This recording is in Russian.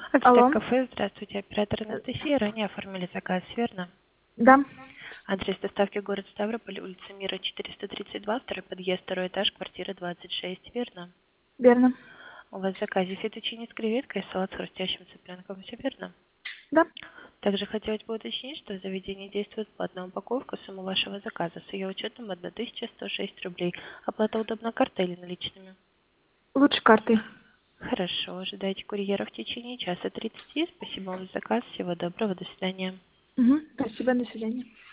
Алло. Ацтек кафе, здравствуйте, оператор Анастасия. Ранее оформили заказ, верно? Да, Адрес доставки город Ставрополь, улица Мира, 432, второй подъезд, второй этаж, квартира 26, верно? верно. У вас в заказе фетучини с креветкой, салат с хрустящим цыпленком, все верно? Да. Также хотелось бы уточнить, что в заведении действует платная упаковка. Сумма вашего заказа с ее учетом 1106 рублей. Оплата удобна картой или наличными? Лучше картой. Хорошо, ожидайте курьера в течение часа 30. Спасибо вам за заказ, всего доброго, до свидания. Угу. Спасибо, до свидания.